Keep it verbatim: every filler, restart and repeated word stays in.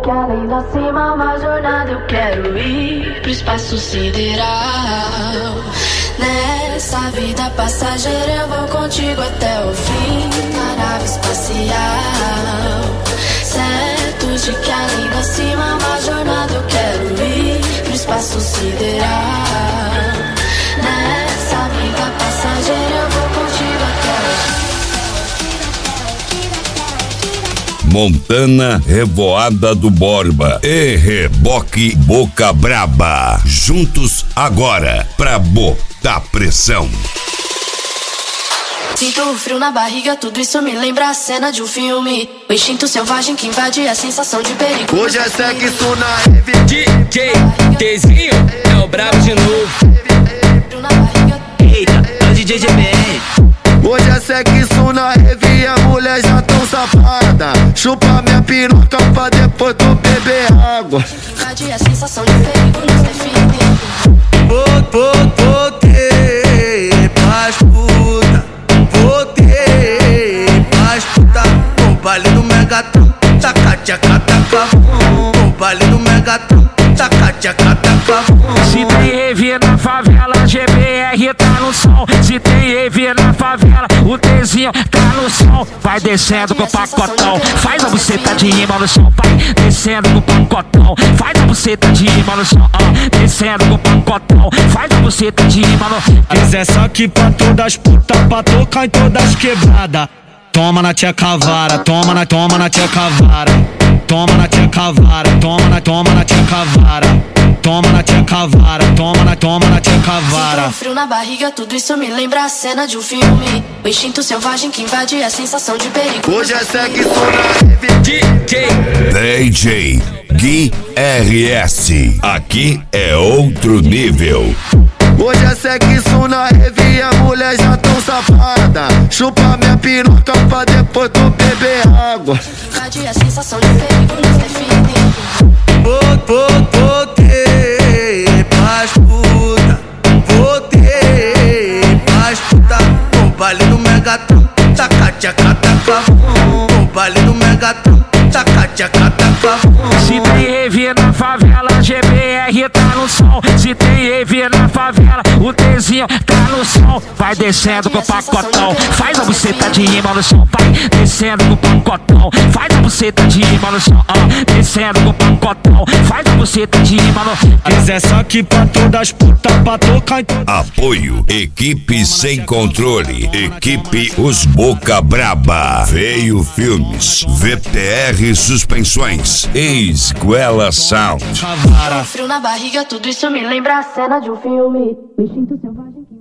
que além da cima, uma jornada eu quero ir pro espaço sideral. Nessa vida passageira eu vou contigo até o fim da nave espacial. Certo de que além da cima, uma jornada eu quero ir pro espaço sideral. Nessa vida passageira eu vou contigo até o fim. Montana, Revoada do Borba e Reboque Boca Braba. Juntos agora pra botar pressão. Sinto o frio na barriga, tudo isso me lembra a cena de um filme. O instinto selvagem que invade a sensação de perigo. Hoje é sexo na heavy. D J Tzinho é o brabo de novo. Eita, é o D J G B R. Hoje é sexo na heavy, a mulher já tão safada. Chupa minha piroca pra depois tu beber água. Invade a sensação de perigo nos define. Voltei pras puta, voltei pras puta. O baile do Megatron, taca tchaca taca vum. O baile do Megatron, taca tchaca taca vum. Se tem rave na favela, G B R tá no som. Se tem rave na favela, o Tzinho tá no som. Vai descendo com o pacotão, faz a buceta de rima no som. Vai descendo com o pacotão, faz a buceta de rima no som. Ah, descendo com o pacotão, faz a buceta de rima no som. Mas é só que pra todas as putas, pra tocar em todas quebradas. Toma na tia cavara, toma na, toma na tia cavara. Toma na tia cavara, toma na, toma na tia cavara. Toma na tia cavara, toma na, toma na tia cavara. Sinto um frio na barriga, tudo isso me lembra a cena de um filme. O instinto selvagem que invade a sensação de perigo. Hoje é sexo na heavy. D J D J Gui R S. Aqui é outro nível. Hoje é sexo na heavy, a mulher já tão safada. Chupa minha piroca pra depois tu beber água. Invade a sensação de perigo nos define. Voltei pras puta, voltei pras puta. O baile do Megatron, taca tchaca taca vum. O baile do Megatron, taca tchaca taca vum. Se tem rave na favela, G B R tá no som. Se tem rave na favela, o Tzinho tá no som. Vai descendo com o pacotão, faz a buceta de rima no som. Vai descendo com o pacotão, faz a buceta de rima no som. Ah, descendo com o pacotão, faz a buceta de rima no som. Mas é só que pra todas as putas, pra tocar em todas. Apoio Equipe Sem Controle, Equipe Os Boca Braba, Veio Filmes, V T R Suspensões e Esguela Sound. Sinto um frio na barriga, tudo isso me lembra a cena de um filme. O instinto selvagem que